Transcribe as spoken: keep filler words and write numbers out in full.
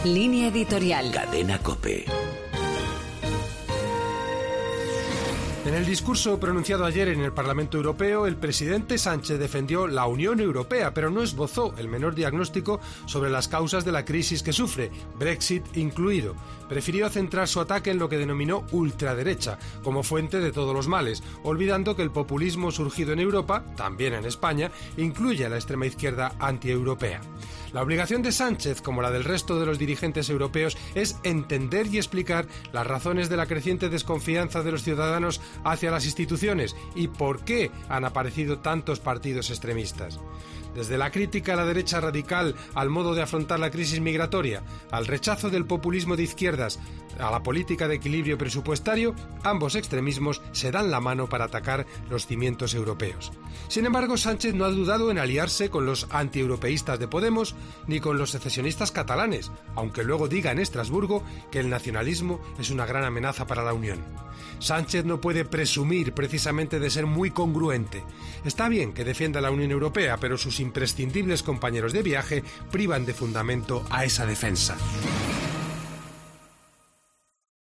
Línea editorial. Cadena COPE. En el discurso pronunciado ayer en el Parlamento Europeo, el presidente Sánchez defendió la Unión Europea, pero no esbozó el menor diagnóstico sobre las causas de la crisis que sufre, Brexit incluido. Prefirió centrar su ataque en lo que denominó ultraderecha, como fuente de todos los males, olvidando que el populismo surgido en Europa, también en España, incluye a la extrema izquierda antieuropea. La obligación de Sánchez, como la del resto de los dirigentes europeos, es entender y explicar las razones de la creciente desconfianza de los ciudadanos hacia las instituciones y por qué han aparecido tantos partidos extremistas. Desde la crítica a la derecha radical al modo de afrontar la crisis migratoria, al rechazo del populismo de izquierdas, a la política de equilibrio presupuestario, ambos extremismos se dan la mano para atacar los cimientos europeos. Sin embargo, Sánchez no ha dudado en aliarse con los antieuropeístas de Podemos ni con los secesionistas catalanes, aunque luego diga en Estrasburgo que el nacionalismo es una gran amenaza para la Unión. Sánchez no puede presumir precisamente de ser muy congruente. Está bien que defienda la Unión Europea, pero sus imprescindibles compañeros de viaje privan de fundamento a esa defensa.